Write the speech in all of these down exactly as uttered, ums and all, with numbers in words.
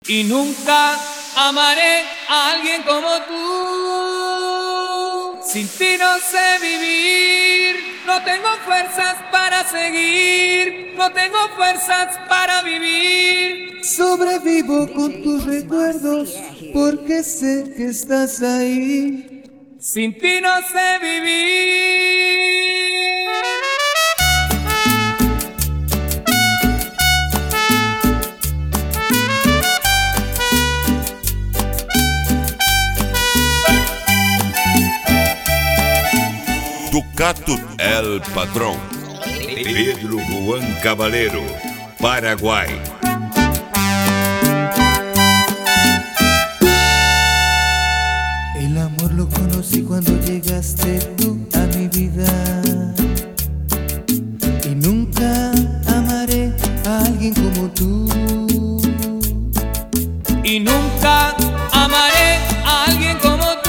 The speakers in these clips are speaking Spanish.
Y nunca amaré a alguien como tú. Sin ti no sé vivir, no tengo fuerzas para seguir, no tengo fuerzas para vivir. Sobrevivo con tus recuerdos porque sé que estás ahí. Sin ti no sé vivir. Ducato El Patrón, Pedro Juan Caballero, Paraguay. El amor lo conocí cuando llegaste tú a mi vida. Y nunca amaré a alguien como tú. Y nunca amaré a alguien como tú.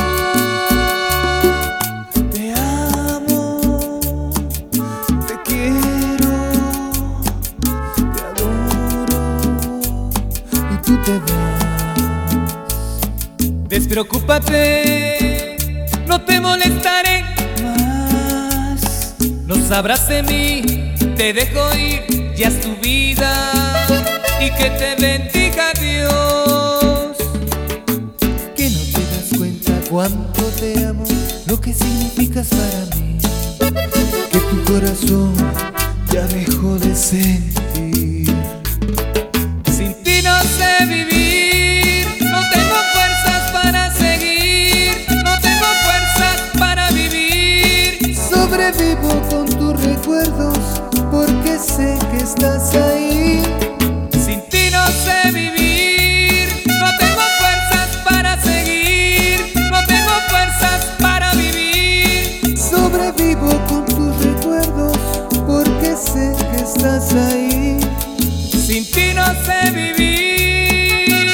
Te amo, te quiero, te adoro y tú te vas. Despreocúpate, no te molestaré Más no sabrás de mí, te dejo ir, ya es tu vida. Y que te bendiga Dios. que no te das cuenta cuánto te amo, lo que significas para mí, que tu corazón ya dejó de sentir. Sin ti no sé vivir, no tengo fuerzas para seguir, no tengo fuerzas para vivir. Sobrevivo con tus recuerdos porque sé que estás ahí. Sin ti no sé vivir, no tengo fuerzas para seguir, no tengo fuerzas para vivir. Sobrevivo con tus recuerdos porque sé que estás ahí. Sin ti no sé vivir.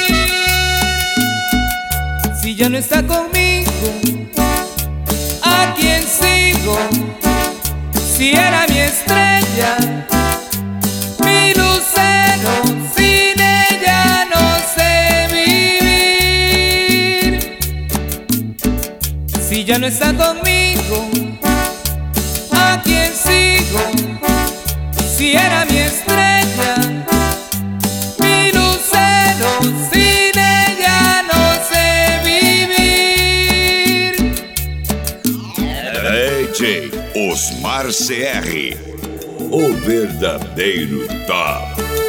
Si ya no está conmigo, ¿a quién sigo? Si era mi estrella, mi lucero, sin ella no sé vivir. Si ya no está conmigo, ¿a quién sigo? Si era mi estrella, mi lucero, sin ella no sé vivir. D J Osmar C R, o verdadeiro top.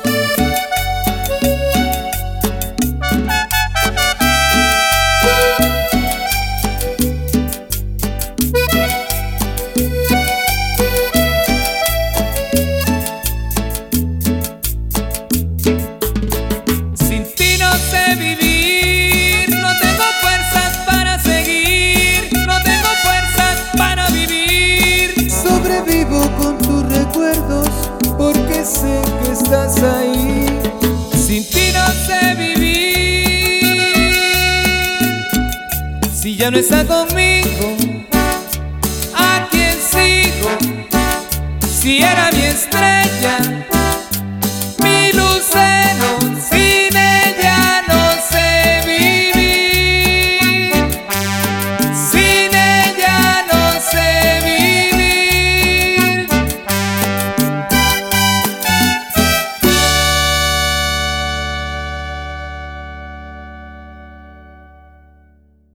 Sin ti no sé vivir, no tengo fuerzas para seguir, no tengo fuerzas para vivir. Sobrevivo con tus recuerdos porque sé que estás ahí. Sin ti no sé vivir. Si ya no está conmigo, ¿a quién sigo? Si era mi estrella, mi lucero,